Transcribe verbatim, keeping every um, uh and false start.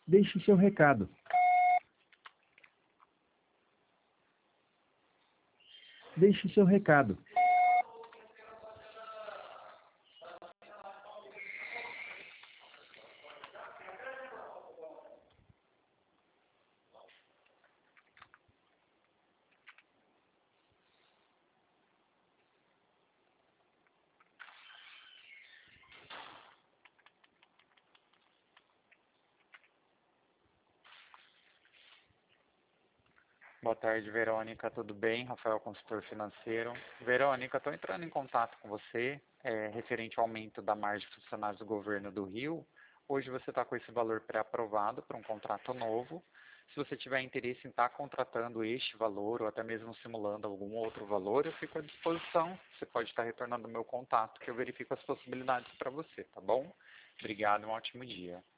Deixe seu recado. Deixe seu recado. Boa tarde, Verônica. Tudo bem? Rafael, consultor financeiro. Verônica, estou entrando em contato com você é, referente ao aumento da margem de funcionários do governo do Rio. Hoje você está com esse valor pré-aprovado para um contrato novo. Se você tiver interesse em estar contratando este valor ou até mesmo simulando algum outro valor, eu fico à disposição. Você pode estar retornando o meu contato que eu verifico as possibilidades para você, tá bom? Obrigado, um ótimo dia.